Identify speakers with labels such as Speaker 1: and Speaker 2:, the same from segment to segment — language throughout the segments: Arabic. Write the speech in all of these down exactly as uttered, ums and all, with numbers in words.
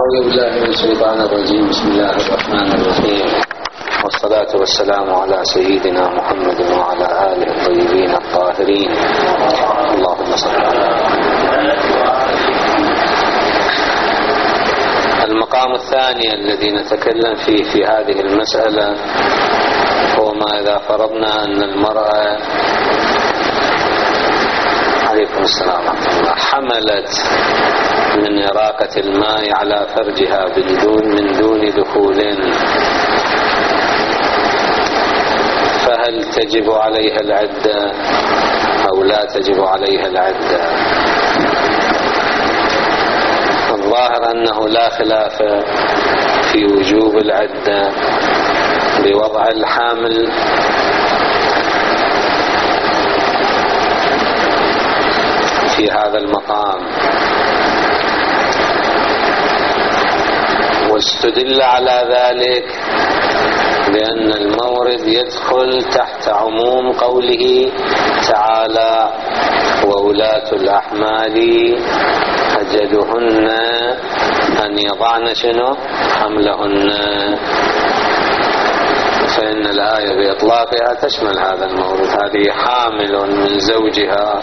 Speaker 1: أعوذ بالله من الشيطان الرجيم. بسم الله الرحمن الرحيم، والصلاة والسلام على سيدنا محمد وعلى آله الطيبين الطاهرين. اللهم صل على المقام الثاني الذي نتكلم فيه في هذه المسألة هو ما إذا فرضنا أن المرأة عليكم السلام ورحمة الله حملت من إراقة الماء على فرجها بدون من دون دخول، فهل تجب عليها العدة أو لا تجب عليها العدة؟ الظاهر أنه لا خلاف في وجوب العدة بوضع الحامل في هذا المقام، واستدل على ذلك بأن المورد يدخل تحت عموم قوله تعالى: وولاة الأحمال أجلهن أن يضعن شنو حملهن، فإن الآية بإطلاقها تشمل هذا المورد. هذه حامل من زوجها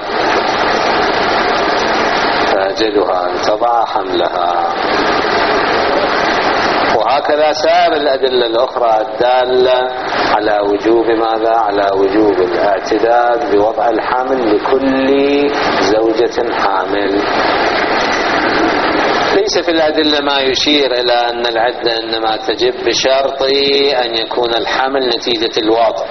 Speaker 1: فأجلها أن تضع حملها. وهكذا سائر الأدلة الأخرى الدالة على وجوب ماذا؟ على وجوب الاعتداد بوضع الحمل لكل زوجة حامل. ليس في الأدلة ما يشير إلى أن العدة إنما تجب بشرط أن يكون الحمل نتيجة الوضع،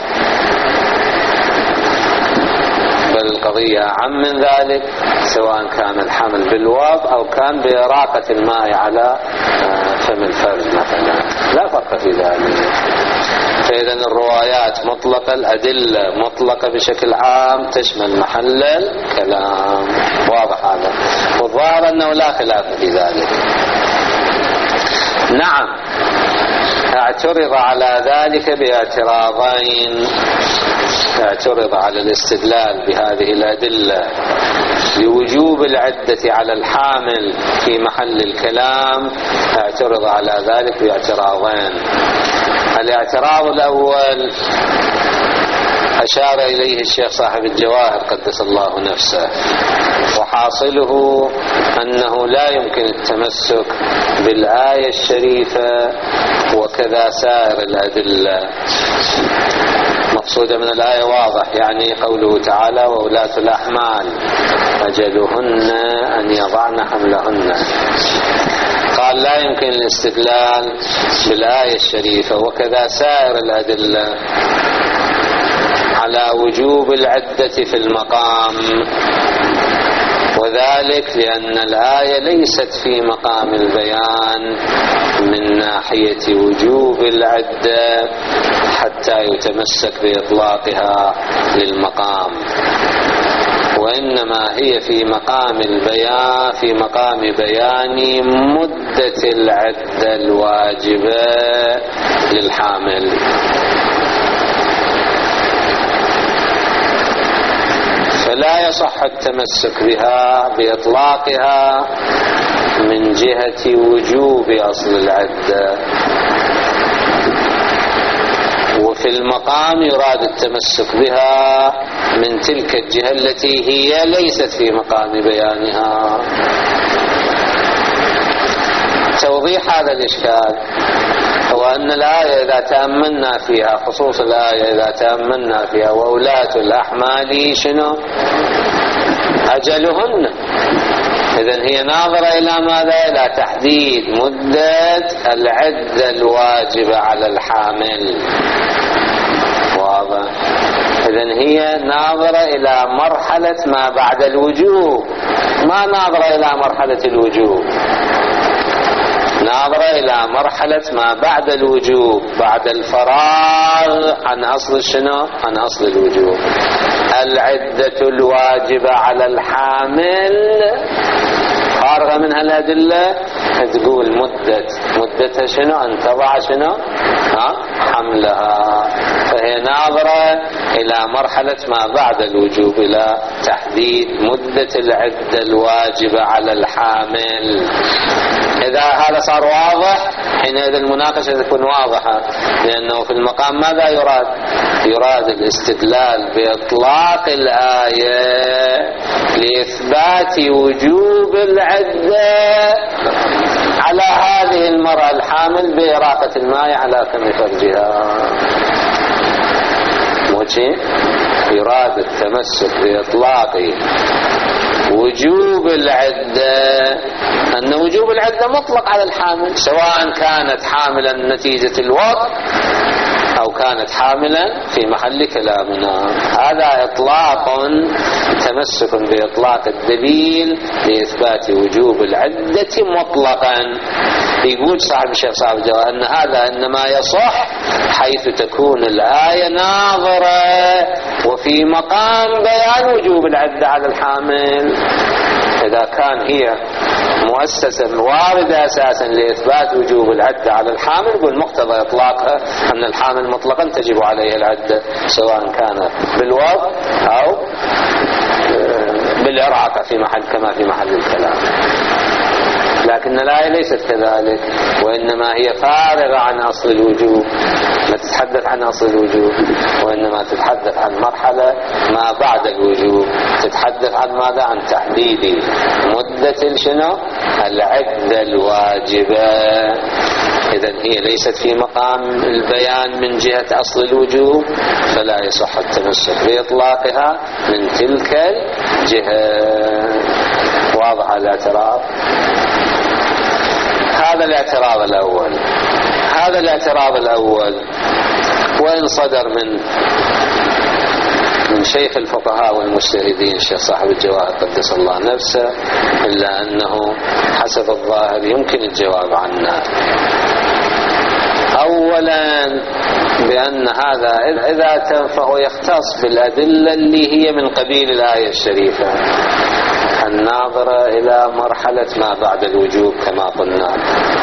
Speaker 1: بل القضية أعم من ذلك، سواء كان الحمل بالوضع أو كان بإراقة الماء على فم الفرج مثلا، لا فرق في ذلك. فإذا الروايات مطلقة، الأدلة مطلقة بشكل عام تشمل محل الكلام، واضح هذا، والظاهر أنه لا خلاف في ذلك. نعم، اعترض على ذلك باعتراضين. اعترض على الاستدلال بهذه الأدلة لوجوب العدة على الحامل في محل الكلام، اعترض على ذلك باعتراضين. الاعتراض الأول أشار إليه الشيخ صاحب الجواهر قدس الله نفسه، وحاصله أنه لا يمكن التمسك بالآية الشريفة وكذا سائر الأدلة. مقصود من الآية واضح، يعني قوله تعالى: وولاة الأحمال أجلهن أن يضعن حملهن. قال لا يمكن الاستدلال بالآية الشريفة وكذا سائر الأدلة على وجوب العدة في المقام، وذلك لأن الآية ليست في مقام البيان من ناحية وجوب العدة حتى يتمسك بإطلاقها للمقام، وإنما هي في مقام البيان في مقام بيان مدة العدة الواجبة للحامل. فلا يصح التمسك بها بإطلاقها من جهة وجوب أصل العدة، وفي المقام يراد التمسك بها من تلك الجهة التي هي ليست في مقام بيانها. توضيح هذا الإشكال هو أن الآية إذا تأملنا فيها، خصوص الآية إذا تأملنا فيها: وولاة الأحمال شنو أجلهن، إذن هي ناظرة إلى ماذا؟ إلى تحديد مدة العدة الواجبة على الحامل، واضح؟ إذن هي ناظرة إلى مرحلة ما بعد الوجوب، ما ناظرة إلى مرحلة الوجوب، ناظرة إلى مرحلة ما بعد الوجوب، بعد الفراغ عن أصل شنو؟ عن أصل الوجوب. العدة الواجبة على الحامل فارغة منها الأدلة، تقول مدة مدتها شنو؟ أن تضع شنو؟ ها؟ حملها. فهي ناظرة إلى مرحلة ما بعد الوجوب، إلى تحديد مدة العدة الواجبة على الحامل. إذا هذا صار واضح حينئذ المناقشة تكون واضحة، لأنه في المقام ماذا يراد؟ يراد الاستدلال بإطلاق الآية لإثبات وجوب العدة على هذه المرأة الحامل بإراقة الماء على فم فرجها. موشي يراد التمسك بإطلاق وجوب العدة، أن وجوب العدة مطلق على الحامل، سواء كانت حاملا نتيجة الوضع أو كانت حاملا في محل كلامنا. هذا إطلاق تمسك بإطلاق الدليل لإثبات وجوب العدة مطلقا. يقول صاحب الشيخ صاحب الجواب أن هذا إنما يصح حيث تكون الآية ناظرة وفي مقام بيان وجوب العدة على الحامل. إذا كان هي مؤسسة واردة أساسا لإثبات وجوب العدة على الحامل، يقول مقتضى إطلاقها أن الحامل مطلقا تجب عليه العدة، سواء كان بالوضع أو بالإراقة في محل كما في محل الكلام. لكن الآية ليست كذلك، وإنما هي فارغة عن أصل الوجوب، لا تتحدث عن أصل الوجوب، وإنما تتحدث عن مرحلة ما بعد الوجوب. تتحدث عن ماذا؟ عن تحديد مدة شنو؟ العدة الواجبة. إذن هي ليست في مقام البيان من جهة أصل الوجوب، فلا يصح التمسك بإطلاقها من تلك الجهة. واضح الاعتراض؟ هذا الاعتراض الأول. هذا الاعتراض الأول وإن صدر من من شيخ الفقهاء والمجتهدين الشيخ صاحب الجواهر قدس الله نفسه، إلا أنه حسب الظاهر يمكن الجواب عنه. أولا بأن هذا إذا تنفع يختص بالأدلة اللي هي من قبيل الآية الشريفة الناظرة إلى مرحلة ما بعد الوجوب كما قلنا،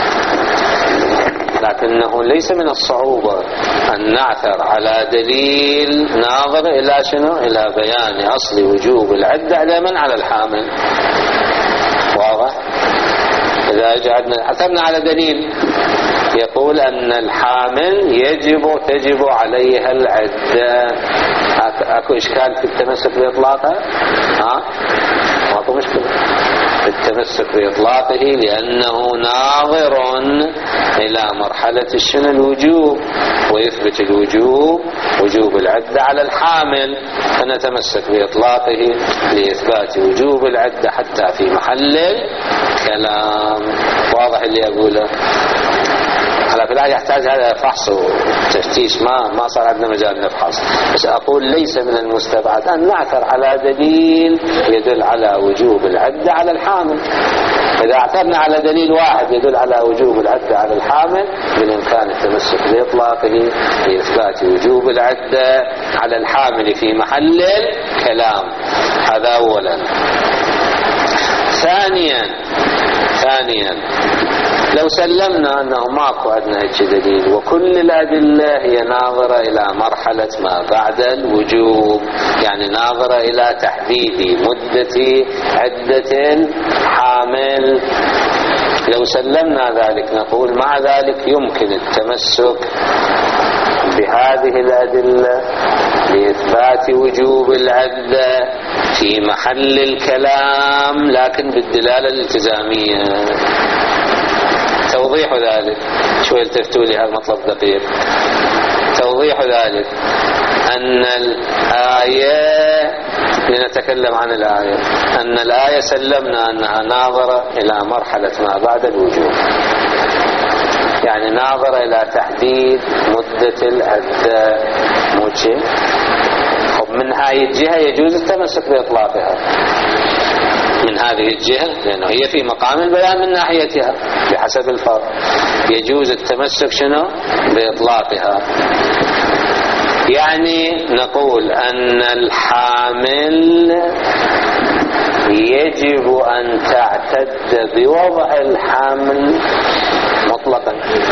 Speaker 1: لكنه ليس من الصعوبة أن نعثر على دليل ناظر إلى شنو؟ إلى بيان أصل وجوب العدة على من؟ على الحامل. واضح؟ إذا عثرنا على دليل يقول أن الحامل يجب تجب عليها العدة، أكو إشكال في التمسك بإطلاقها؟ ها؟ ماكو مشكلة التمسك بإطلاقه، لأنه ناظر إلى مرحلة الشنو؟ الوجوب، ويثبت الوجوب وجوب العدة على الحامل، فنتمسك بإطلاقه لإثبات وجوب العدة حتى في محل الكلام. واضح اللي أقوله؟ على في الآية يحتاج هذا فحص وتفتيش، ما ما صار عندنا مجال نفحص، بس أقول ليس من المستبعد أن نعثر على دليل يدل على وجوب العدة على الحامل. إذا اعثرنا على دليل واحد يدل على وجوب العدة على الحامل، بالإمكان التمسك بإطلاقه لإثبات وجوب العدة على الحامل في محل الكلام. هذا أولا. ثانيا ثانيا لو سلمنا أنه ماكو عندنا هيك دليل وكل الأدلة هي ناظرة إلى مرحلة ما بعد الوجوب، يعني ناظرة إلى تحديد مدة عدة الحامل، لو سلمنا ذلك نقول مع ذلك يمكن التمسك بهذه الأدلة لإثبات وجوب العدة في محل الكلام، لكن بالدلالة الالتزامية. توضيح ذلك، شوي التفتوا لي هذا مطلب دقيق. توضيح ذلك أن الآية، لنتكلم عن الآية، أن الآية سلمنا أنها ناظرة إلى مرحلة ما بعد الوجوب، يعني ناظرة إلى تحديد مدة العدة. موشي من هذه الجهة يجوز التمسك بإطلاقها، من هذه الجهة لأنه هي في مقام البيان من ناحيتها بحسب الفرق، يجوز التمسك شنو؟ بإطلاقها. يعني نقول أن الحامل يجب أن تعتد بوضع الحمل مطلقا.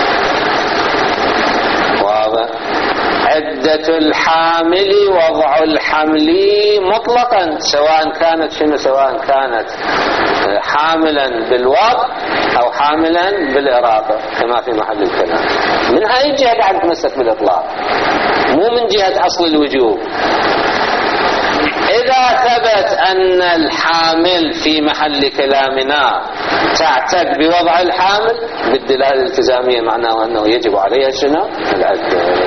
Speaker 1: واضح؟ عدة الحامل وضع الحمل مطلقا، سواء كانت شنو؟ سواء كانت حاملا بالوضع أو حاملا بالإرادة كما في محل الكلام. من هذه الجهة قاعد نتمسك بالإطلاق، مو من جهة أصل الوجوب. إذا ثبت أن الحامل في محل كلامنا تعتد بوضع الحامل بالدلالة الالتزامية، معناه أنه يجب عليها شنو؟ العدة.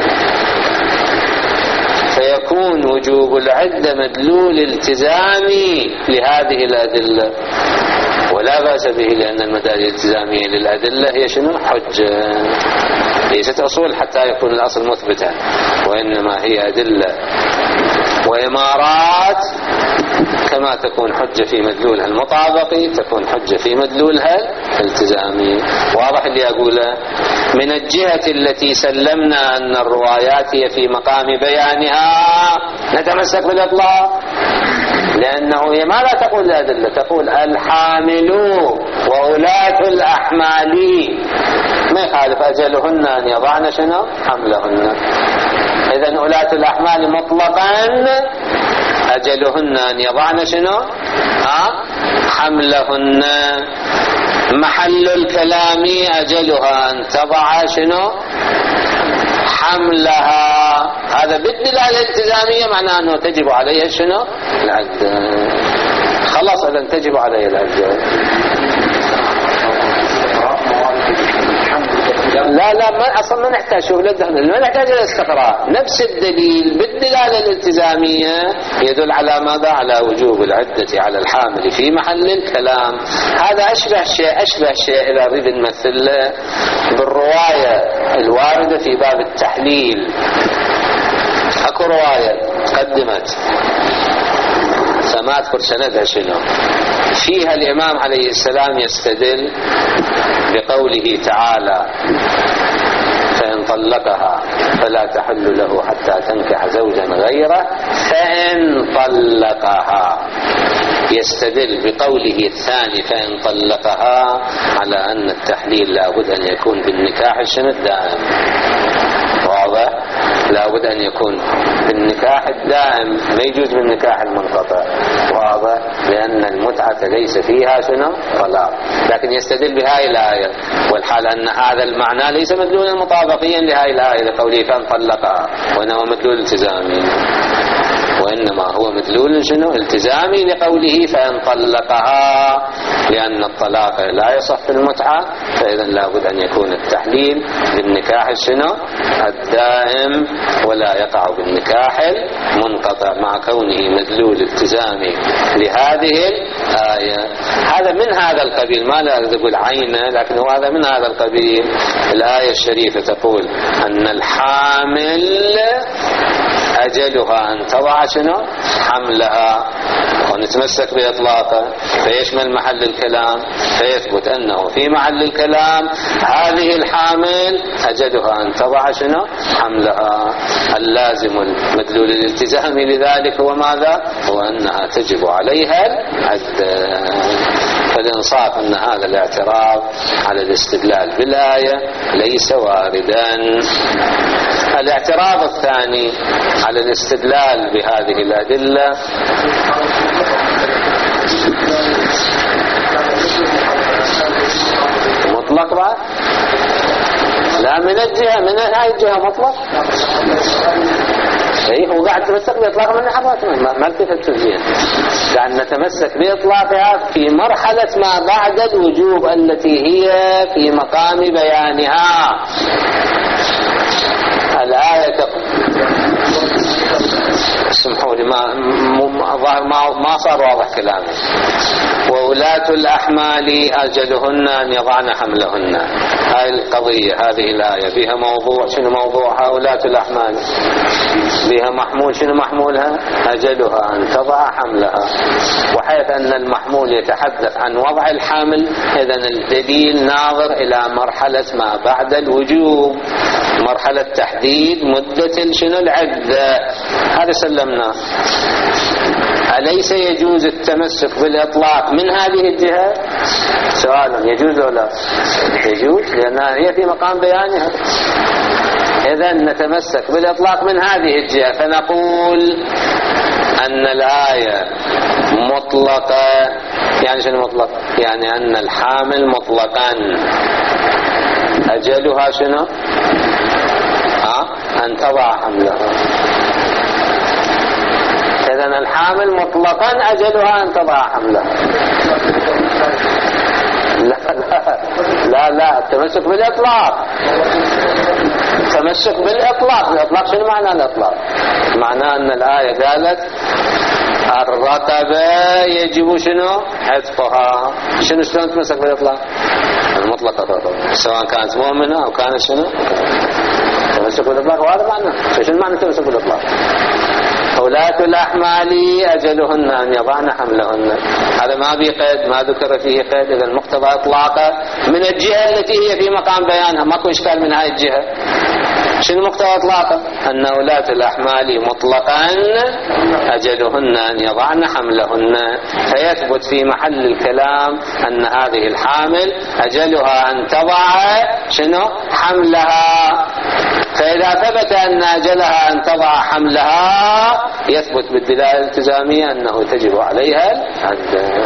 Speaker 1: فيكون وجوب العدة مدلول التزامي لهذه الأدلة، ولا بأس به، لأن المدالل الالتزامية للأدلة هي شنو؟ حجة، ليست أصول حتى يكون الأصل مثبتا، وإنما هي أدلة وإمارات، كما تكون حجة في مدلولها المطابقي تكون حجة في مدلولها الالتزامي. واضح اللي أقوله؟ من الجهة التي سلمنا أن الروايات هي في مقام بيانها نتمسك بالإطلاق، لأنه هي ما لا تقول الأدلة، تقول الحامل وأولاة الأحمال، ما يخالف أجلهن أن يضعن شنو؟ حملهن. إذن أولاة الأحمال مطلقا أجلهن أن يضعن شنو؟ ها؟ حملهن. محل الكلام أجلها أن تضع شنو؟ حملها. هذا بالدلالة الالتزامية معناه أنه تجب عليها شنو؟ العدة. خلاص إذن تجب عليها العدة. لا لا ما أصلا ما نحتاج شهودة، ما نحتاج الاستقراء. نفس الدليل بالدلالة الالتزامية يدل على ماذا؟ على وجوب العدة على الحامل في محل الكلام. هذا أشبه شيء أشبه شيء إذا نريد نمثل بالرواية الواردة في باب التحليل. أكو رواية قدمت فما أذكر سندها شنو، فيها الإمام عليه السلام يستدل بقوله تعالى فإن طلقها فلا تحل له حتى تنكح زوجا غيره، فإن طلقها. يستدل بقوله الثاني فإن طلقها على أن التحليل لابد أن يكون بالنكاح الشنو الدائم. واضح؟ لابد أن يكون بالنكاح الدائم، ما يجوز بالنكاح المنقطع. واضح؟ لأن المتعة ليس فيها شنو؟ طلاق. لكن يستدل بهاي الآية، والحال أن هذا المعنى ليس مدلولا مطابقيا لهاي الآية لقوله فإن طلقها، وإنه مدلول التزامي، وإنما هو مدلول شنو؟ التزامي لقوله فإن طلقها، لأن الطلاق لا يصح في المتعة، فإذا لابد أن يكون التحليل بالنكاح شنو؟ الدائم، ولا يقع بالنكاح المنقطع، مع كونه مدلول التزامي لهذه الآية. هذا من هذا القبيل، ما لا أقول عينه، لكن هو هذا من هذا القبيل. الآية الشريفة تقول أن الحامل أجلها أن تضع شنو؟ حملها، ونتمسك بإطلاقه فيشمل محل الكلام، فيثبت أنه في محل الكلام هذه الحامل أجلها أن تضع شنو؟ حملها. اللازم المدلول الالتزامي لذلك هو ماذا؟ هو أنها تجب عليها العدة. فالإنصاف أن هذا الاعتراض على الاستدلال بالآية ليس واردا. الاعتراض الثاني على الاستدلال بهذه الأدلة مطلق بعد؟ لا، من الجهة من هاي الجهة مطلق. ايه هو قاعد نتمسك بإطلاق من حضرات ما التفت الجهة، قاعد نتمسك بإطلاقها في مرحلة ما بعد الوجوب التي هي في مقام بيانها. الآية اسمحوا لي ما ما ما صار واضح كلامي. وولاة الأحمال أجلهن أن يضعن حملهن. هاي القضية، هذه الآية فيها موضوع. شنو موضوعها؟ ولاة الأحمال فيها محمول. شنو محمولها؟ أجلها أن تضع حملها. وحيث أن المحمول يتحدث عن وضع الحمل، إذن الدليل ناظر إلى مرحلة ما بعد الوجوب، مرحلة تحديد مدة شنو العدة. هذا سلمنا. أليس يجوز التمسك بالإطلاق من هذه الجهة؟ سؤال، يجوز ولا لا؟ يجوز، لأنها هي في مقام بيانها. إذن نتمسك بالإطلاق من هذه الجهة، فنقول أن الآية مطلقة. يعني شنو مطلق؟ يعني أن الحامل مطلقا أجلها شنو؟ ها؟ أن تضع حملها. إذن الحامل مطلقا أجلها أن تضع حملها. لا لا لا لا التمسك بالإطلاق، التمسك بالإطلاق. الإطلاق شنو معنى الإطلاق؟ معناه أن الآية قالت الرقبة يجب شنو؟ عتقها. شنو شلون تمسك بالإطلاق؟ المطلق الرقبة سواء كانت مؤمنة أو كانت شنو؟ تمسك بالإطلاق. وهذا معنى. شنو معنى تمسك بالإطلاق؟ أولاة الأحمال أجلهن أن يضعن حملهن. هذا ما بقيد، ما ذكر فيه قيد. إذا المقتضى إطلاقه من الجهة التي هي في مقام بيانها، ماكو إشكال من هاي الجهة. شنو مقتضى إطلاقه؟ أن أولاة الأحمال مطلقا أجلهن أن يضعن حملهن، فيثبت في محل الكلام أن هذه الحامل أجلها أن تضع شنو؟ حملها. فإذا ثبت أن أجلها أن تضع حملها يثبت بالدلالة الالتزامية أنه تجب عليها العدة.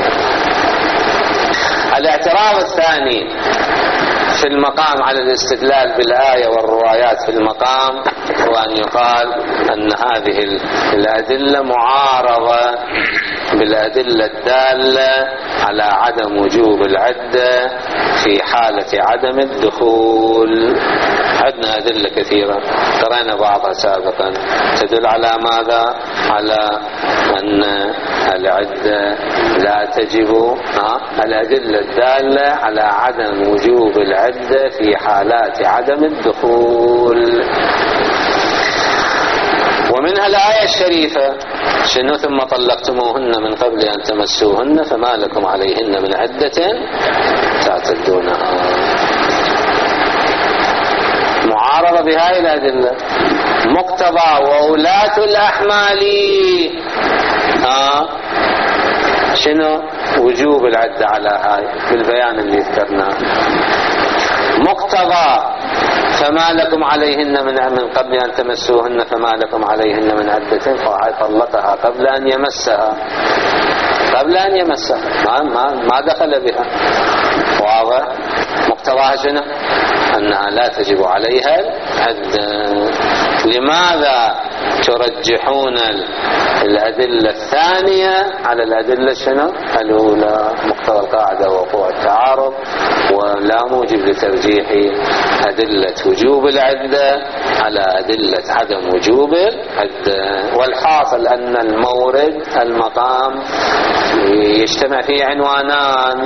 Speaker 1: الاعتراض الثاني في المقام على الاستدلال بالآية والروايات في المقام هو أن يقال أن هذه الأدلة معارضة بالأدلة الدالة على عدم وجوب العدة في حالة عدم الدخول. عندنا أدلة كثيرة قرأنا بعضها سابقا تدل على ماذا؟ على أن العدة لا تجب. الأدلة الدالة على عدم وجوب العدة في حالات عدم الدخول، ومنها الآية الشريفة شنو؟ ثم طلقتموهن من قبل أن تمسوهن فما لكم عليهن من عدة تعتدونها. معارضة بهذه الأدلة. مقتضى وولاة الأحمال آه شنو؟ وجوب العدة على هاي بالبيان اللي ذكرناه. مقتضى فما لكم عليهن من من قبل أن تمسوهن فما لكم عليهن من عدة، فهي طلقها قبل أن يمسها، قبل أن يمسها ما ما ما دخل بها. واضح؟ مقتضاها شنو؟ أنها لا تجب عليها العدة. لماذا ترجحون الأدلة الثانية على الأدلة شنو؟ الأولى. مقتضى القاعدة وقوع التعارض، ولا موجب لترجيح أدلة وجوب العدة على أدلة عدم وجوب العدة. والحاصل أن المورد المقام يجتمع فيه عنوانان: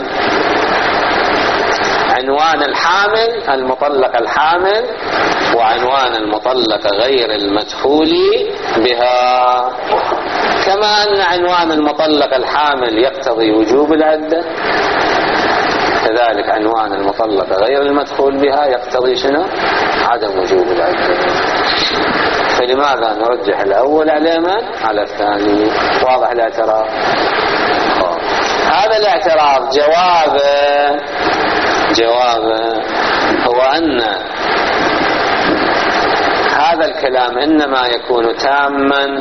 Speaker 1: عنوان الحامل المطلق الحامل، وعنوان المطلق غير المدخول بها. كما أن عنوان المطلق الحامل يقتضي وجوب العدة، كذلك عنوان المطلق غير المدخول بها يقتضي شنو؟ عدم وجوب العدة. فلماذا نرجح الأول على من؟ على الثاني. واضح الاعتراض؟ هذا الاعتراض جوابه جوابه هو أن هذا الكلام إنما يكون تاما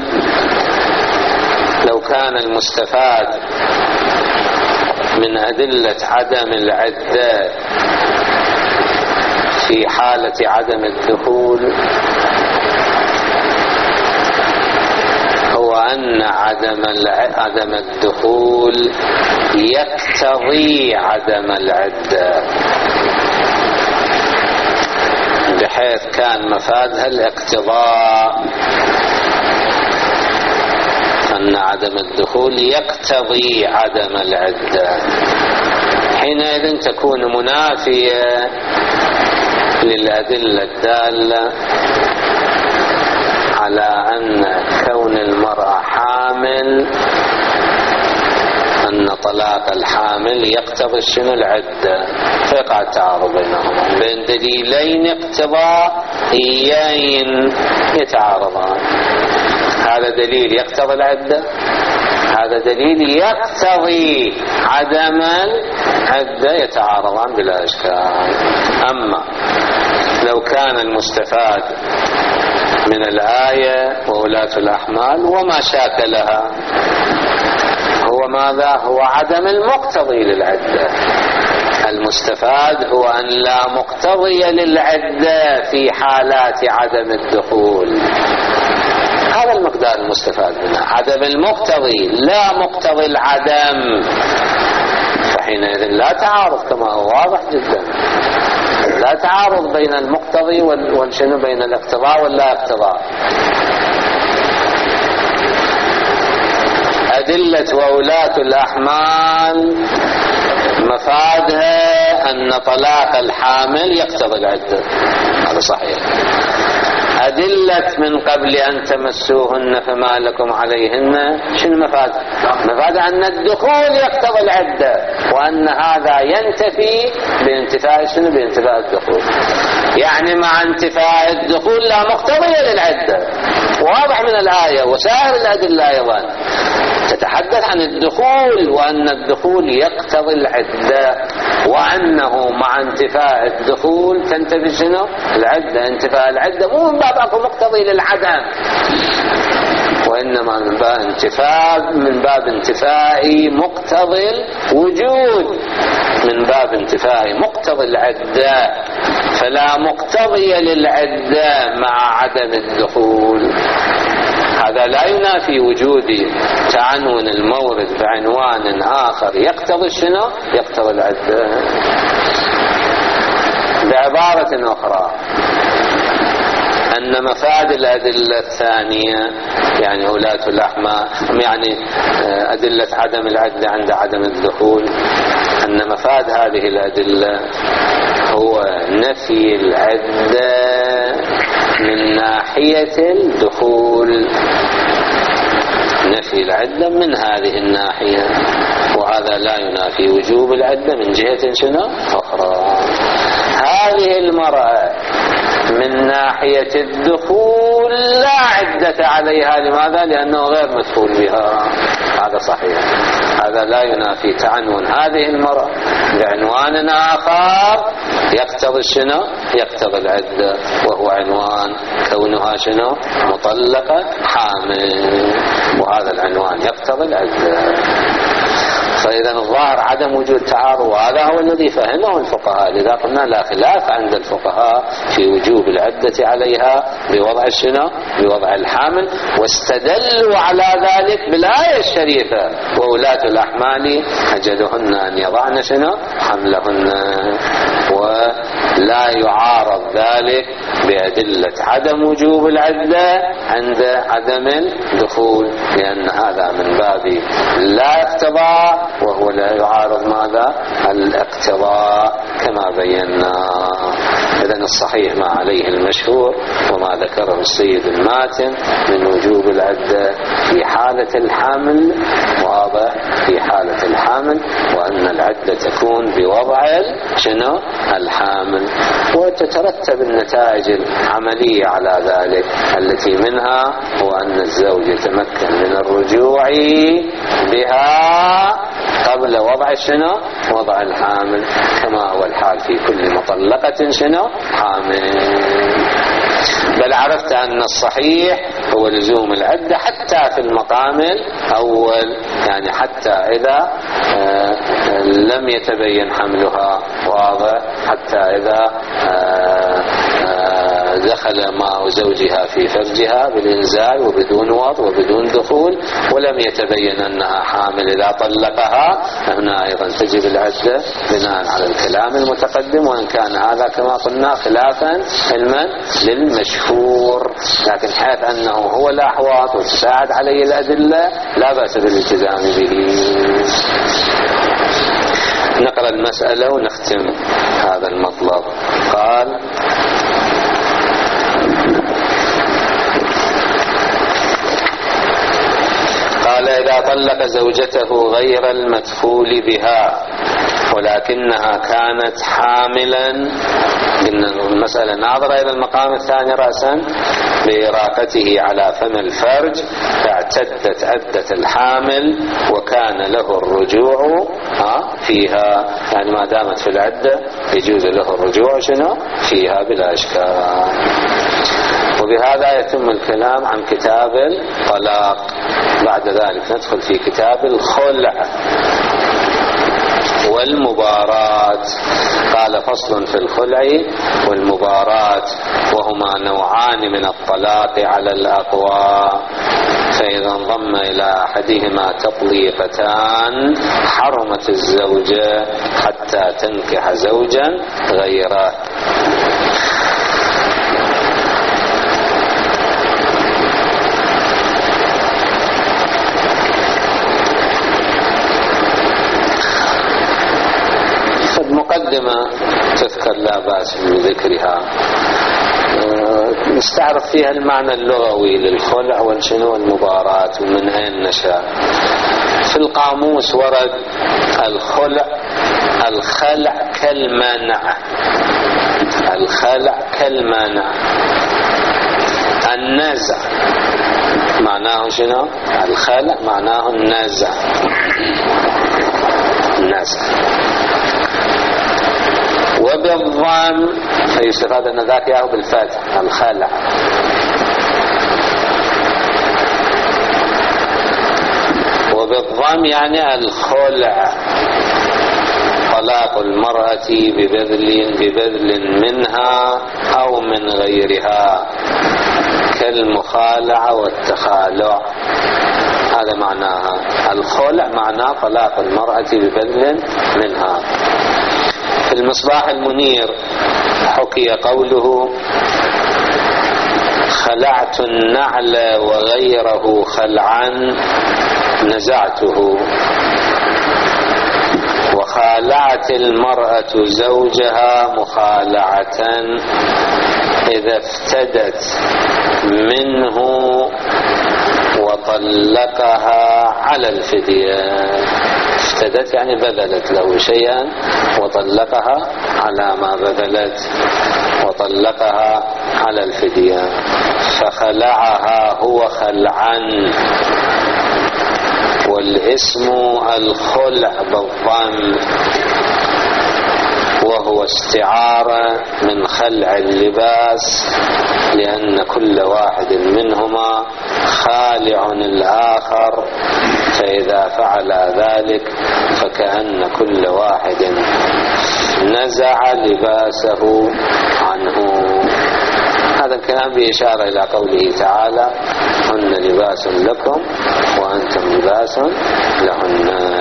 Speaker 1: لو كان المستفاد من أدلة عدم العدة في حالة عدم الدخول هو أن عدم عدم الدخول يقتضي عدم العدة، بحيث كان مفادها الاقتضاء، أن عدم الدخول يقتضي عدم العدة. حينئذ تكون منافية للأدلة الدالة على أن كون المرأة حامل، أن طلاق الحامل يقتضي شنو؟ العدة. فيقع التعارض بينهما بين دليلين اقتضائيين يتعارضان. هذا دليل يقتضي العدة، هذا دليل يقتضي عدم العدة، يتعارضان بلا إشكال. أما لو كان المستفاد من الآية وولاة الأحمال وما شاكلها هو ماذا؟ هو عدم المقتضي للعدة. المستفاد هو أن لا مقتضي للعدة في حالات عدم الدخول. هذا المقدار المستفاد منه، عدم المقتضي لا مقتضي العدم، فحينئذ لا تعارض كما هو واضح جدا، لا تعارض بين المقتضي والشنو بين الاقتضاء واللا اقتضاء. أدلة وولاة الأحمال مفادها أن طلاق الحامل يقتضي العدة، هذا صحيح. أدلة من قبل أن تمسوهن فما لكم عليهن شنو مفاد؟ مفاد أن الدخول يقتضي العدة، وأن هذا ينتفي بانتفاء شنو؟ بانتفاء الدخول. يعني مع انتفاء الدخول لا مقتضي للعدة، واضح من الآية وسائر الأدلة أيضا تتحدث عن الدخول، وأن الدخول يقتضي العدة، وأنه مع انتفاء الدخول تنتفي شنو؟ العدة. انتفاء العدة مو من باب أكو مقتضي للعدم، وإنما من باب انتفاء من باب انتفاء مقتضي الوجود، من باب انتفاء مقتضي العدة. فلا مقتضي للعدة مع عدم الدخول. هذا لا ينافي وجود تعنون المورد بعنوان آخر يقتضي شنو؟ يقتضي العدة. بعبارة أخرى، أن مفاد الأدلة الثانية يعني ولاة الأحمال، يعني أدلة عدم العدة عند عدم الدخول، أن مفاد هذه الأدلة هو نفي العدة من ناحية الدخول، نفي العدة من هذه الناحية، وهذا لا ينافي وجوب العدة من جهة شنو أخرى. هذه المرأة من ناحية الدخول لا عدة عليها، لماذا؟ لأنه غير مدخول بها، هذا صحيح. هذا لا ينافي تعنون هذه المرأة بعنوان آخر يقتضي شنو؟ يقتضي العدة، وهو عنوان كونها شنو؟ مطلقة حامل، وهذا العنوان يقتضي العدة. فإذا الظاهر عدم وجود تعارض، وهذا هو الذي فهمه الفقهاء. لذا قلنا لا خلاف عند الفقهاء في وجوب العدة عليها بوضع الشنو؟ بوضع الحامل، واستدلوا على ذلك بالآية الشريفة وولاة الأحمال أجلهن أن يضعن شنو؟ حملهن. ولا يعارض ذلك بأدلة عدم وجوب العدة عند عدم الدخول، لأن هذا من باب لا اقتضاء، وهو لا يعارض ماذا؟ الاقتضاء كما بينا. إذن الصحيح ما عليه المشهور وما ذكره السيد الماتن من وجوب العدة في حالة الحمل، واضح في حالة الحمل، وأن العدة تكون بوضع شنو؟ الحامل، وتترتب النتائج العملية على ذلك، التي منها هو أن الزوج يتمكن من الرجوع بها قبل وضع شنو؟ وضع الحامل، كما هو الحال في كل مطلقة شنو؟ حامل. بل عرفت أن الصحيح هو لزوم العدة حتى في المقام الأول، يعني حتى إذا لم يتبين حملها، واضح، حتى إذا دخل مع زوجها في فرجها بالإنزال وبدون وضع وبدون دخول ولم يتبين أنها حامل، إذا طلقها هنا أيضا تجب العدة بناء على الكلام المتقدم، وإن كان هذا كما قلنا خلافا علما للمشهور، لكن حيث أنه هو الأحوط وتساعد عليه الأدلة لا بأس بالالتزام به. نقرأ المسألة ونختم هذا المطلب. قال: قال: إذا طلق زوجته غير المدخول بها ولكنها كانت حاملا، قلنا المسألة ناظرة إلى المقام الثاني رأسا بإراقته على فم الفرج، فاعتدت عدة الحامل وكان له الرجوع فيها، يعني ما دامت في العدة يجوز له الرجوع شنو فيها بلا إشكال. وبهذا يتم الكلام عن كتاب الطلاق. بعد ذلك ندخل في كتاب الخلع والمباراة. قال: فصل في الخلع والمباراة، وهما نوعان من الطلاق على الأقوى، فإذا انضم إلى أحدهما تطليقتان حرمت الزوجة حتى تنكح زوجا غيره. مقدمة تذكر لا بأس بذكرها، نستعرف فيها المعنى اللغوي للخلع والشنو المباراة ومن أين نشأ. في القاموس ورد الخلع الخلع كالمنع، الخلع كالمنع. النزع معناه شنو؟ الخلع معناه النزع، النزع. وبالضم فيستفاد أن ذاك ياهو بالفتح الخلع. وبالضم يعني الخلع طلاق المرأة ببذل ببذل منها أو من غيرها كالمخالعة والتخالع، هذا معناها. الخلع معناه طلاق المرأة ببذل منها. في المصباح المنير حكي قوله: خلعت النعل وغيره خلعا نزعته. وخالعت المرأة زوجها مخالعة إذا افتدت منه وطلقها على الفدية. افتدت يعني بذلت له شيئا وطلقها على ما بذلت، وطلقها على الفدية. فخلعها هو خلعا، والاسم الخلع بالضم، وهو استعارة من خلع اللباس، لأن كل واحد منهما خالع الآخر، فإذا فعل ذلك فكأن كل واحد نزع لباسه عنه. هذا الكلام بإشارة إلى قوله تعالى: هن لباس لكم وأنتم لباس لهن.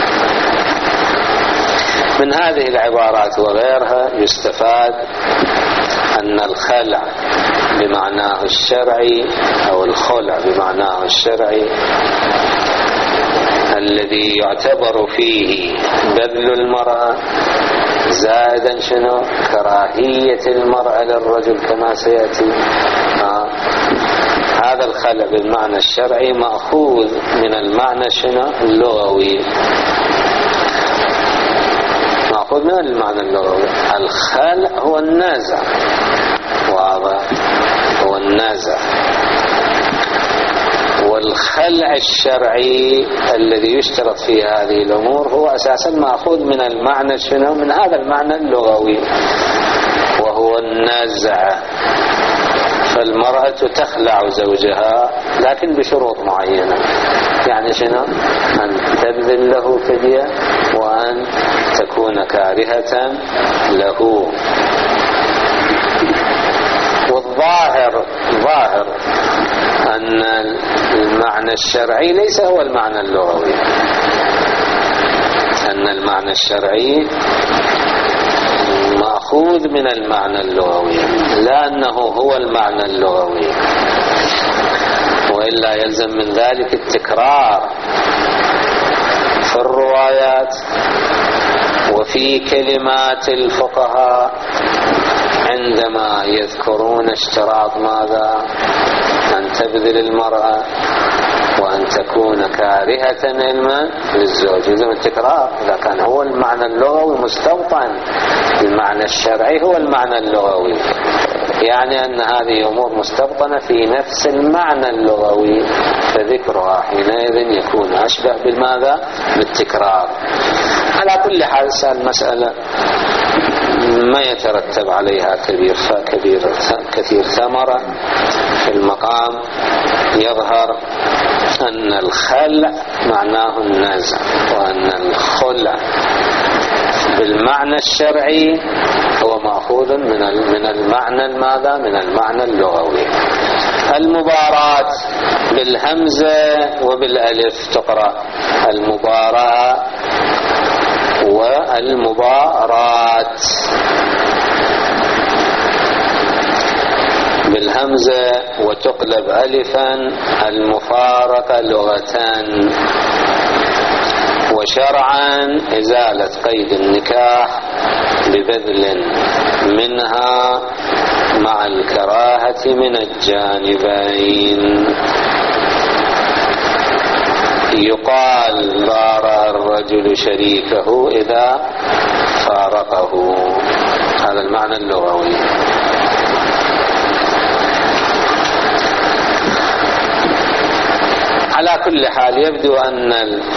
Speaker 1: من هذه العبارات وغيرها يستفاد أن الخلع بمعناه الشرعي أو الخلع بمعناه الشرعي الذي يعتبر فيه بذل المرأة زائدا شنو كراهية المرأة للرجل كما سيأتي. آه. هذا الخلع بالمعنى الشرعي مأخوذ من المعنى شنو اللغوي، مأخوذ من المعنى اللغوي. الخلع هو النازع، واضح، هو النازع. والخلع الشرعي الذي يشترط في هذه الأمور هو أساسا مأخوذ من المعنى شنو من هذا المعنى اللغوي، وهو النزع. فالمرأة تخلع زوجها لكن بشروط معينة، يعني شنو؟ أن تبذل له فدية وأن تكون كارهة له. والظاهر ظاهر أن المعنى الشرعي ليس هو المعنى اللغوي، أن المعنى الشرعي مأخوذ من المعنى اللغوي، لا أنه هو المعنى اللغوي، وإلا يلزم من ذلك التكرار في الروايات وفي كلمات الفقهاء عندما يذكرون اشتراط ماذا؟ أن تبذل المرأة وأن تكون كارهة علما للزوج. يلزم التكرار. إذا كان هو المعنى اللغوي مستوطن، المعنى الشرعي هو المعنى اللغوي، يعني أن هذه أمور مستوطنة في نفس المعنى اللغوي، فذكرها حينئذ يكون أشبه بالماذا؟ بالتكرار. على كل حال المسألة ما يترتب عليها كبير كبير كثير ثمرة. في المقام يظهر أن الخلع معناه النزع، وأن الخلع بالمعنى الشرعي هو مأخوذ من من المعنى ماذا؟ من المعنى اللغوي. المباراة بالهمزة وبالألف تقرأ المباراة والمباراة، بالهمزة وتقلب ألفا المفارقة لغتان. وشرعا إزالة قيد النكاح ببذل منها مع الكراهة من الجانبين. يقال بارأ الرجل شريكه إذا فارقه، هذا المعنى اللغوي. على كل حال يبدو أن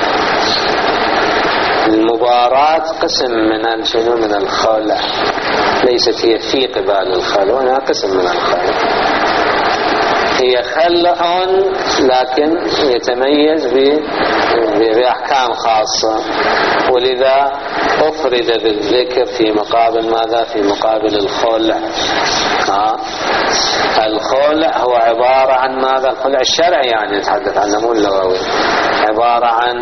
Speaker 1: المباراة قسم من شنو من الخلع، ليست هي في قبال الخلع، وأنها قسم من الخلع. هي خلع لكن يتميز بأحكام خاصة، ولذا أفرد بالذكر في مقابل ماذا؟ في مقابل الخلع. ها؟ الخلع هو عبارة عن ماذا؟ الخلع الشرعي يعني نتحدث عنه مو اللغوي، عبارة عن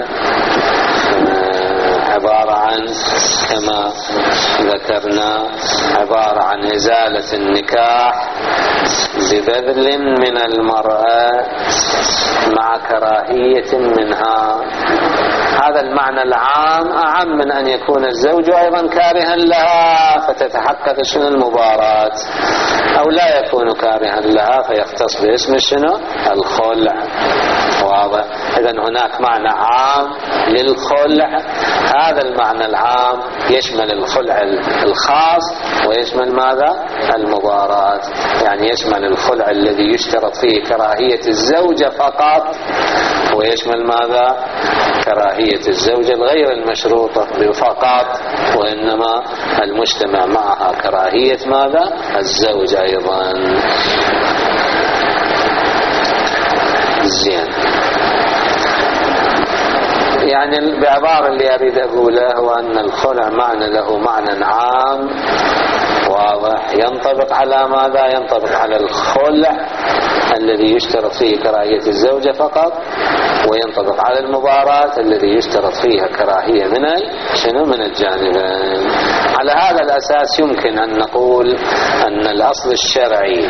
Speaker 1: عبارة عن كما ذكرنا عبارة عن إزالة النكاح ببذل من المرأة مع كراهية منها. هذا المعنى العام أعم من أن يكون الزوج أيضا كارها لها فتتحقق شنو المباراة، أو لا يكون كارها لها فيختص باسم شنو الخلع. واضح؟ إذن هناك معنى عام للخلع، هذا المعنى العام يشمل الخلع الخاص ويشمل ماذا؟ المباراة، يعني يشمل الخلع الذي يشترط فيه كراهية الزوجة فقط، ويشمل ماذا؟ كراهية الزوجة الغير المشروطة فقط، وإنما المجتمع معها كراهية ماذا؟ الزوج أيضا. زين، يعني بعبارة اللي أريد أقوله هو أن الخلع معنى له معنى عام واضح، ينطبق على ماذا؟ ينطبق على الخلع الذي يشترط فيه كراهية الزوجة فقط، وينطبق على المباراة الذي يشترط فيها كراهية من شنو من الجانبين. على هذا الأساس يمكن أن نقول أن الأصل الشرعي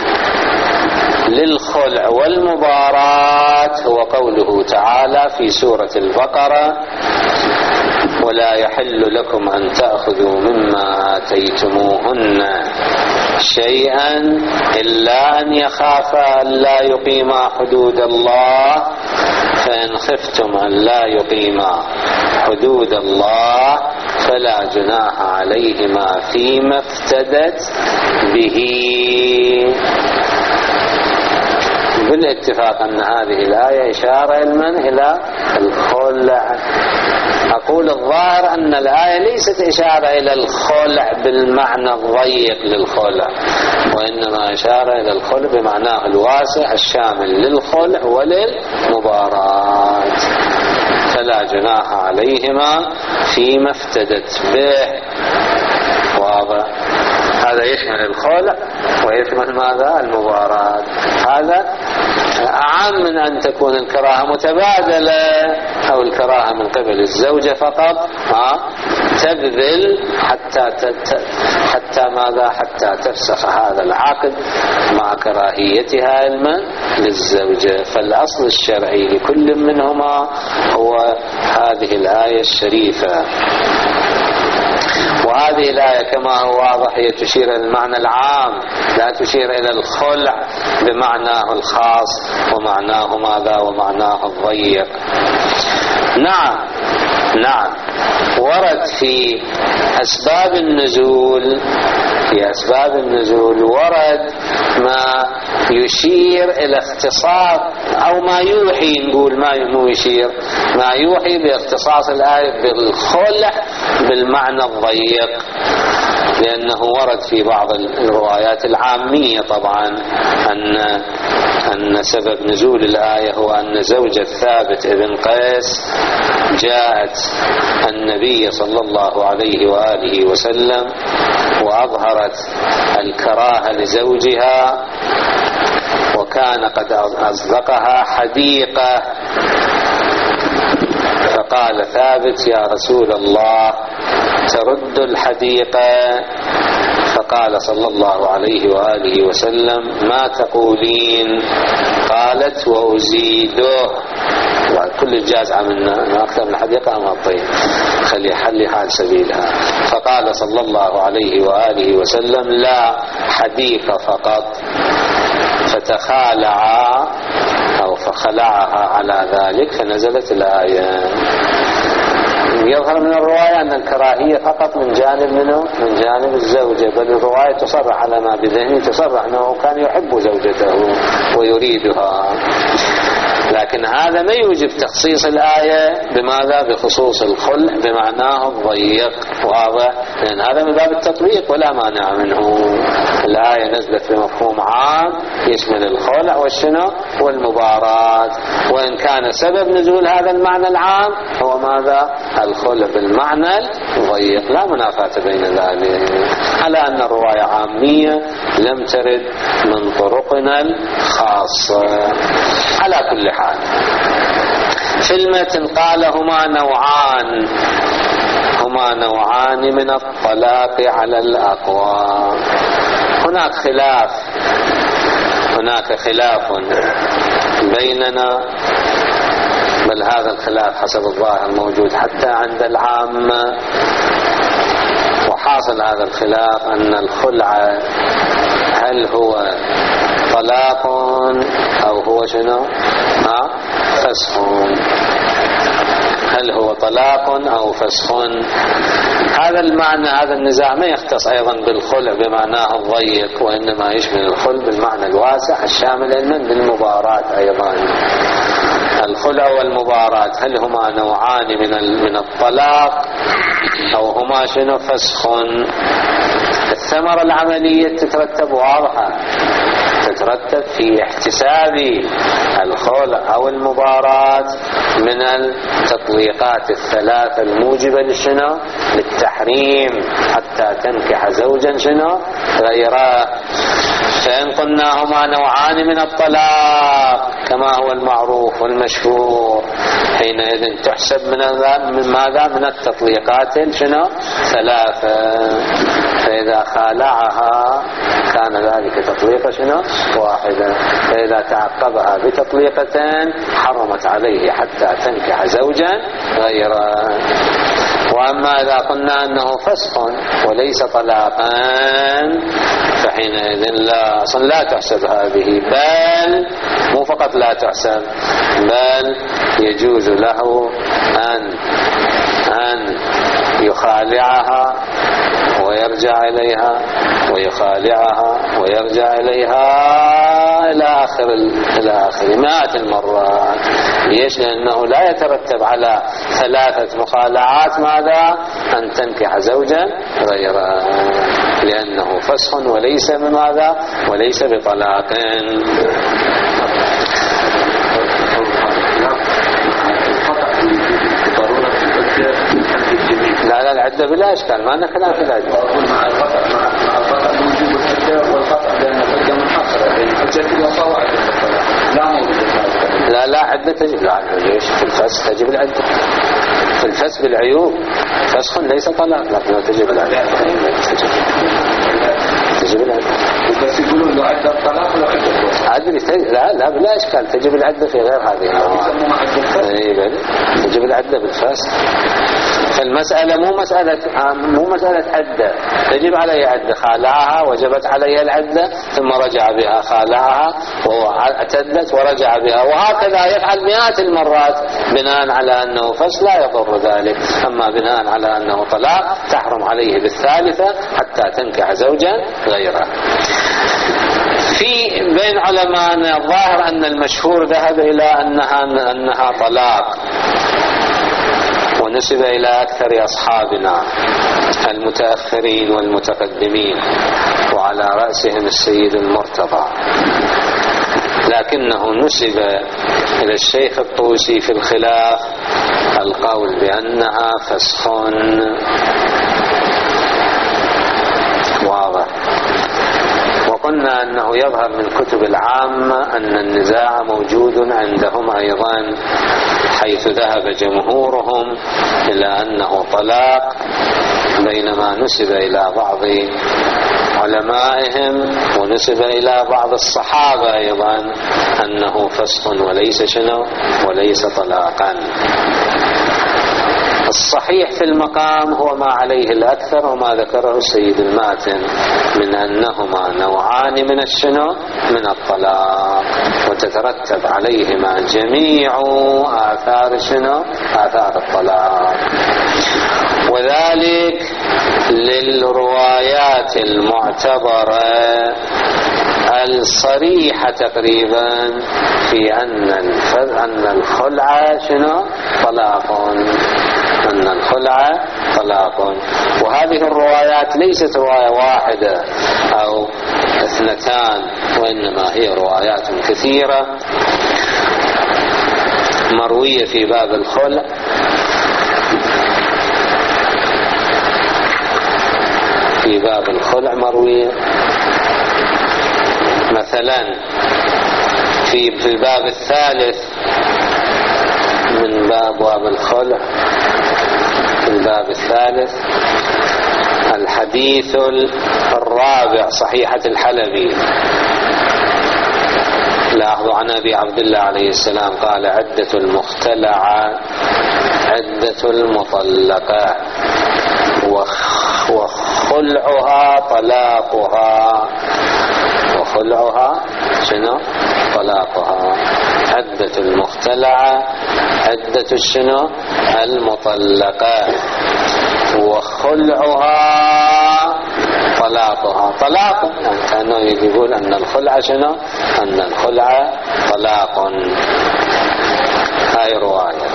Speaker 1: للخلع والمباراة هو قوله تعالى في سورة البقرة: ولا يحل لكم أن تأخذوا مما آتيتموهن شيئا إلا أن يخافا أن لا يقيما حدود الله، فإن خفتم أن لا يقيما حدود الله فلا جناح عليهما فيما افتدت به. بالاتفاق أن هذه الآية إشارة إلى الخلع. أقول الظاهر أن الآية ليست إشارة إلى الخلع بالمعنى الضيق للخلع، وإنما إشارة إلى الخلع بمعناه الواسع الشامل للخلع وللمباراة. فلا جناح عليهما فيما افتدت به. واضح؟ هذا يشمل الخلع ويشمل ماذا؟ المباراة. هذا أعم من أن تكون الكراهة متبادلة أو الكراهة من قبل الزوجة فقط، ها تبذل حتى حتى ماذا؟ حتى تفسخ هذا العقد مع كراهيتها علما للزوجة. فالأصل الشرعي لكل منهما هو هذه الآية الشريفة. وهذه الآية كما هو واضح هي تشير إلى المعنى العام، لا تشير إلى الخلع بمعناه الخاص ومعناه ماذا؟ ومعناه الضيق. نعم نعم ورد في أسباب النزول في أسباب النزول ورد ما يشير إلى اختصاص أو ما يوحي، نقول ما مو يشير، ما يوحي باختصاص الآية بالخلع بالمعنى الضيق. لأنه ورد في بعض الروايات العامية طبعا أن أن سبب نزول الآية هو أن زوجة ثابت بن قيس جاءت النبي صلى الله عليه وآله وسلم وأظهرت الكراهة لزوجها، وكان قد أصدقها حديقة، فقال ثابت: يا رسول الله ترد الحديقة؟ فقال صلى الله عليه وآله وسلم: ما تقولين؟ قالت: وأزيده. كل الجاز عملنا أكثر من حديقة أما الطيب خلي حل حال سبيلها. فقال صلى الله عليه وآله وسلم: لا، حديقة فقط. فتخالعا أو فخلعها على ذلك، فنزلت الآية. يظهر من الرواية أن الكراهية فقط من جانب منه من جانب الزوجة، بل الرواية تصرح على ما بذهنه، تصرح أنه كان يحب زوجته ويريدها، لكن هذا ما يوجب تخصيص الآية بماذا؟ بخصوص الخلع بمعناه الضيق، واضح؟ لأن هذا من باب التطبيق ولا مانع منه. الآية نزلت بمفهوم عام يشمل الخلع والشنو والمباراة، وإن كان سبب نزول هذا المعنى العام هو ماذا؟ الخلع بالمعنى الضيق، لا منافاة بين ذلك، على أن الرواية عامية لم ترد من طرقنا الخاصة. على كل حال في المتن قال: هما نوعان هما نوعان من الطلاق على الأقوى. هناك خلاف هناك خلاف بيننا، بل هذا الخلاف حسب الظاهر موجود حتى عند العامة. وحاصل هذا الخلاف أن الخلع هل هو طلاق أو هو شنو؟ ها؟ فسخ. هل هو طلاق أو فسخ؟ هذا المعنى، هذا النزاع ما يختص أيضا بالخلع بمعناه الضيق، وإنما يشمل الخلع بالمعنى الواسع الشامل من بالمباراة أيضا. الخلع والمباراة هل هما نوعان من من الطلاق أو هما شنو؟ فسخ. الثمرة العملية تترتب واضحة، تترتب في احتساب الخلع أو المباراة من التطليقات الثلاثة الموجبة للشنو؟ للتحريم، حتى تنكح زوجا شنو؟ غيره. فإن قلنا هما نوعان من الطلاق كما هو المعروف والمشهور، حينئذ تحسب من من ماذا؟ من التطليقات شنو؟ ثلاثة. فإذا خالعها كان ذلك تطليقة شنو؟ واحدة. فإذا تعقبها بتطليقتين حرمت عليه حتى تنكح زوجا غيره. وأما إذا قلنا أنه فسخ وليس طلاقا فحينئذ لا أصلا لا تحسب هذه، بل مو فقط لا تحسب، بل يجوز له أن أن يخالعها ويرجع إليها ويخالعها ويرجع إليها إلى آخر إلى آخر مئات المرات. ليش؟ لأنه لا يترتب على ثلاثة مخالعات ماذا؟ أن تنكح زوجا غيره، لأنه فسخ وليس بماذا؟ وليس بطلاق. لا لا العدة بلا إشكال، ما لنا كلام في العدة. لا لا عدة تجب، لا ليش؟ في الفسخ تجب العدة، في الفسخ بالعيوب فسخ ليس طلاق، لكنه تجب العدة، تجب تجب العدة. بس يقولون له عدة طلاق ولا عدة أدري تج... لا لا بلا إشكال تجب العدة في غير هذه المواضيع. تجب العدة بالفسخ. فالمسألة مو مسألة مو مسألة عدة، تجب عليه عدة، خالعها وجبت عليه العدة ثم رجع بها، خالعها واعتدت ورجع بها، وهكذا يفعل مئات المرات بناء على أنه فسخ لا يضر ذلك. أما بناء على أنه طلاق تحرم عليه بالثالثة حتى تنكح زوجا غيره. في بين علماء الظاهر أن المشهور ذهب إلى أنها أنها طلاق، نسب إلى أكثر أصحابنا المتأخرين والمتقدمين وعلى رأسهم السيد المرتضى، لكنه نسب إلى الشيخ الطوسي في الخلاف القول بأنها فسخ واضح. وقلنا أنه يظهر من كتب العامة أن النزاع موجود عندهم أيضا، حيث ذهب جمهورهم إلى أنه طلاق، بينما نسب إلى بعض علمائهم ونسب إلى بعض الصحابة أيضا أنه فسخ وليس شنو وليس طلاقا. الصحيح في المقام هو ما عليه الأكثر وما ذكره السيد الماتن من أنهما نوعان من الشنو من الطلاق، وتترتب عليهما جميع آثار شنو آثار الطلاق، وذلك للروايات المعتبرة الصريحة تقريبا في أن أن الخلع شنو طلاق، أن الخلع طلاق. وهذه الروايات ليست رواية واحدة أو اثنتان، وإنما هي روايات كثيرة مروية في باب الخلع، في باب الخلع مروية مثلا في في الباب الثالث من باب باب الخلع، في الباب الثالث الحديث الرابع صحيحة الحلبي، لاحظوا عن أبي عبد الله عليه السلام قال عدة المختلعة عدة المطلقة وخلعها طلاقها، وخلعها شنو طلاقها. عدة المختلعة عدة الشنو المطلقة وخلعها طلاقها. طلاق يعني كانوا يقول أن الخلع شنو أن الخلع طلاق. هاي رواية.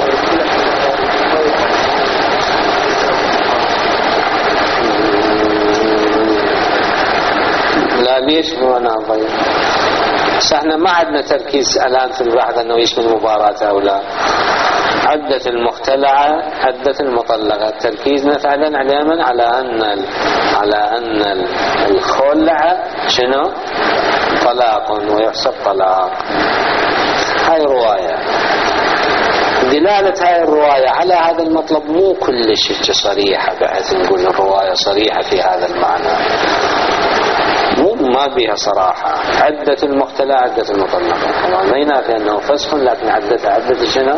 Speaker 1: لا ليش مو أنا ضيع، بس احنا ما عندنا تركيز الآن في البحث أنه يشمل مباراة أو لا. عدة المختلعة عدة المطلقة، تركيزنا فعلا على من على أن على أن الخلع شنو طلاق ويحسب طلاق. هاي رواية. دلالة هاي الرواية على هذا المطلب مو كل شيء صريحة بحيث نقول الرواية صريحة في هذا المعنى، مو ما بها صراحة. عدة المختلع عدة المطلقة ما ينافي أنه فسخ، لكن عدة عدة شنو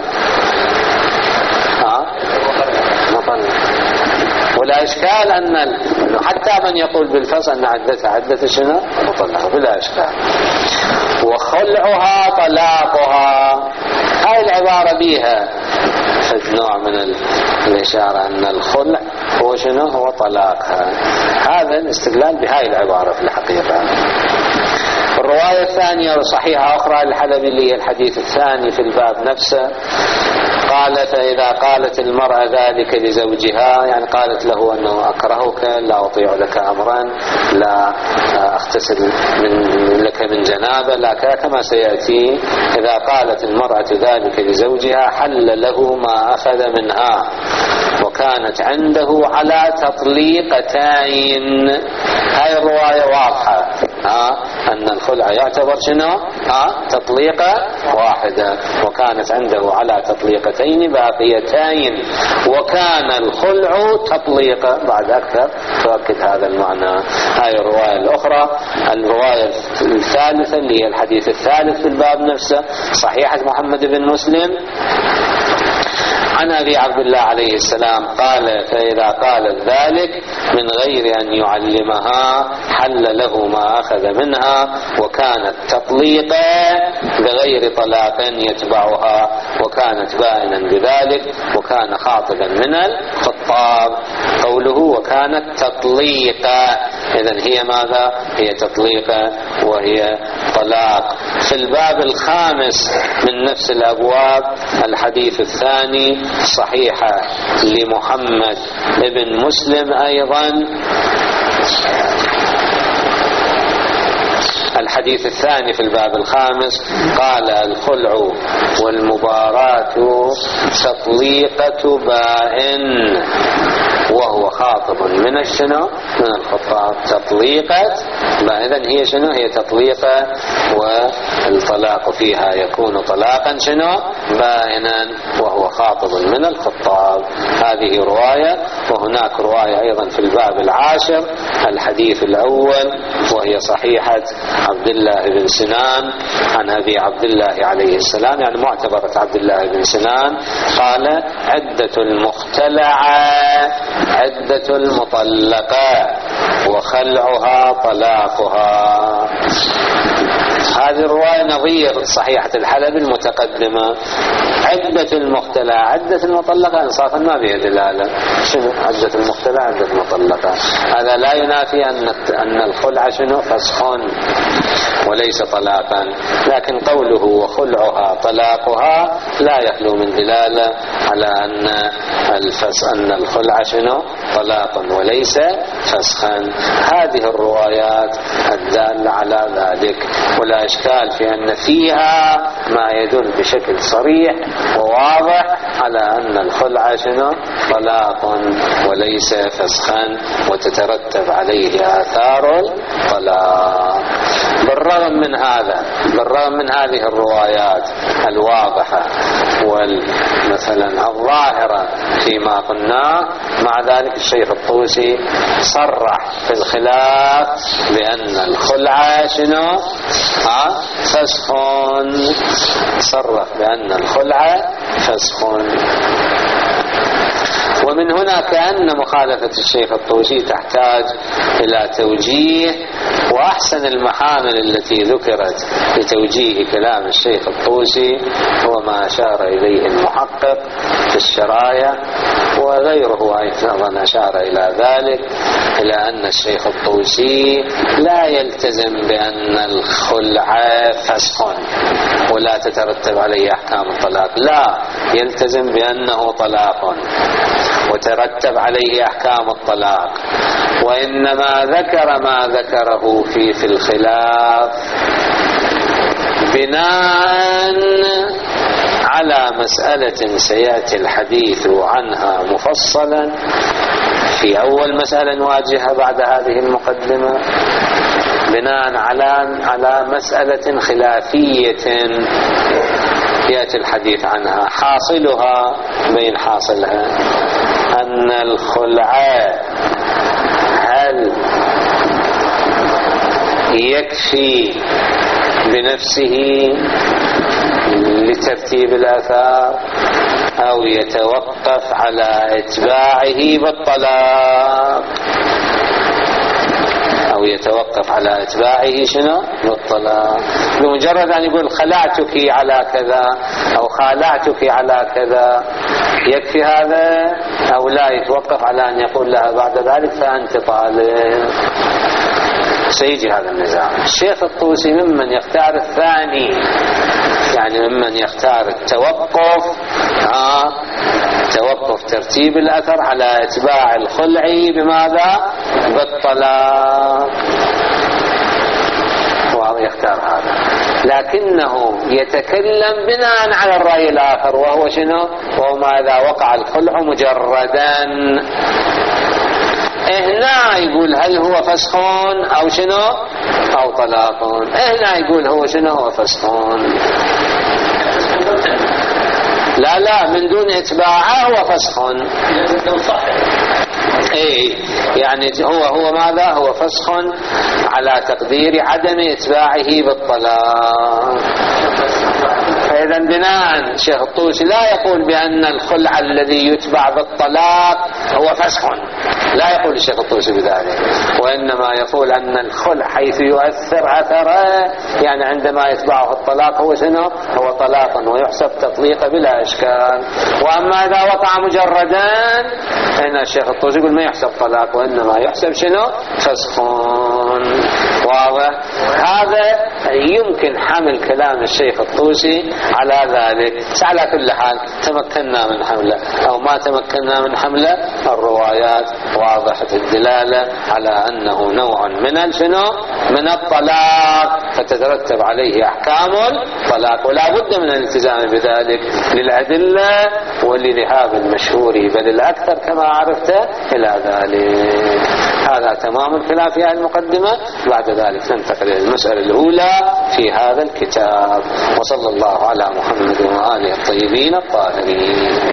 Speaker 1: ها مطلق. ولا إشكال أن أنه حتى من يقول بالفسخ أن عدة عدة شنو مطلقة بلا إشكال. وخلعها طلاقها، هاي العبارة بيها نوع من الإشارة أن الخلع هو شنو هو طلاقها. هذا الاستدلال بهاي العبارة في الحقيقة. الرواية الثانية صحيحة أخرى للحلبي اللي هي الحديث الثاني في الباب نفسه، قال فإذا قالت المرأة ذلك لزوجها، يعني قالت له أنه أكرهك، لا أطيع لك أمرا، لا أغتسل من لك من جنابة، لا كما سيأتي. إذا قالت المرأة ذلك لزوجها حل له ما أخذ منها وكانت عنده على تطليقتين. هاي الرواية واضحة ها أن الخلع يعتبر شنو ها تطليقة واحدة، وكانت عنده على تطليقتين باقيتين، وكان الخلع تطليقة بعد أكثر تؤكد هذا المعنى. هاي الرواية الأخرى. الرواية الثالثة اللي هي الحديث الثالث في الباب نفسه صحيحة محمد بن مسلم عن أبي عبد الله عليه السلام قال فإذا قالت ذلك من غير أن يعلمها حل له ما أخذ منها، وكانت تطليقا بغير طلاق يتبعها، وكانت بائنا بذلك، وكان خاطبا من الخطاب. قوله وكانت تطليقا إذن هي ماذا؟ هي تطليقة وهي طلاق. في الباب الخامس من نفس الأبواب الحديث الثاني صحيحة لمحمد بن مسلم أيضا. الحديث الثاني في الباب الخامس قال: الخلع والمباراة تطليقة بائن وهو خاطب من الشنو؟ من الخطاب. تطليقة إذن هي شنو؟ هي تطليقة، والطلاق فيها يكون طلاقا شنو؟ بائنا وهو خاطب من الخطاب. هذه رواية. وهناك رواية أيضا في الباب العاشر الحديث الأول وهي صحيحة عبد الله بن سنان عن أبي عبد الله عليه السلام، يعني معتبرة عبد الله بن سنان، قال: عدة المختلعة عدة المطلقة وخلعها طلاقها. هذه الرواية نظير صحيحة الحلبي المتقدمة. عدة المختلع عدة المطلقة إنصافا ما بها دلالة. شنو عدة المختلع عدة المطلقة؟ هذا لا ينافي أن أن الخلع شنو؟ فسخ وليس طلاقا، لكن قوله وخلعها طلاقها لا يخلو من دلالة على أن الفس أن الخلع شنو؟ طلاق وليس فسخا. هذه الروايات الدالة على ذلك، ولا إشكال في أن فيها ما يدل بشكل صريح وواضح على أن الخلع شنو؟ طلاق وليس فسخا، وتترتب عليه آثار الطلاق. بالرغم من هذا بالرغم من هذه الروايات الواضحة والمثلا الظاهرة فيما قلناه، مع ذلك الشيخ الطوسي صرح في الخلاف بأن الخلع شنو؟ ها؟ فسخ. صرح بأن الخلع فسخ. ومن هنا كأن مخالفة الشيخ الطوسي تحتاج إلى توجيه، وأحسن المحامل التي ذكرت لتوجيه كلام الشيخ الطوسي هو ما أشار إليه المحقق في الشرايع، وغيره أيضا أشار إلى ذلك، إلى أن الشيخ الطوسي لا يلتزم بأن الخلع فسخ ولا تترتب عليه أحكام الطلاق، لا، يلتزم بأنه طلاق وترتب عليه أحكام الطلاق، وإنما ذكر ما ذكره في في الخلاف بناء على مسألة سيأتي الحديث عنها مفصلا في أول مسألة نواجهها بعد هذه المقدمة، بناء على على مسألة خلافية يأتي الحديث عنها. حاصلها بين حاصلها أن الخلع هل يكفي بنفسه لترتيب الآثار أو يتوقف على إتباعه بالطلاق أو يتوقف على إتباعه شنو؟ بالطلاق. بمجرد أن يقول خلعتك على كذا أو خالعتك على كذا يكفي هذا، أو لا يتوقف على أن يقول لها بعد ذلك فأنت طالق؟ سيجي هذا النزاع. الشيخ الطوسي ممن يختار الثاني، يعني ممن يختار التوقف آه توقف ترتيب الأثر على إتباع الخلع بماذا؟ بالطلاق. يختار هذا، لكنه يتكلم بناء على الرأي الآخر، وهو شنو؟ وهو ماذا؟ وقع الخلع مجردا. هنا يقول هل هو فسخ أو شنو؟ أو طلاق. هنا يقول هو شنو؟ هو فسخ. لا لا، من دون إتباعه هو فسخ. ايه، يعني هو هو ماذا؟ هو فسخ على تقدير عدم إتباعه بالطلاق. فإذا بناء الشيخ الطوسي لا يقول بأن الخلع الذي يتبع بالطلاق هو فسخ، لا يقول الشيخ الطوسي بذلك، وإنما يقول أن الخلع حيث يؤثر أثره، يعني عندما يتبعه الطلاق هو شنو؟ هو طلاق ويحسب تطليق بلا إشكال. وأما إذا وقع مجردا فإن الشيخ الطوسي يقول ما يحسب طلاق وإنما يحسب شنو؟ فسخ. واضح؟ هذا يمكن حمل كلام الشيخ الطوسي على ذلك. على كل حال تمكنا من حمله أو ما تمكنا من حمله، الروايات واضحة الدلالة على أنه نوع من الشنو؟ من الطلاق، فتترتب عليه أحكام الطلاق، ولا بد من الالتزام بذلك للأدلة ولذهاب المشهور بل الأكثر كما عرفت إلى ذلك. هذا تمام الكلام في هذه المقدمة. بعد ذلك ننتقل إلى المسألة الأولى في هذا الكتاب. وصلى الله على محمد وآله الطيبين الطاهرين.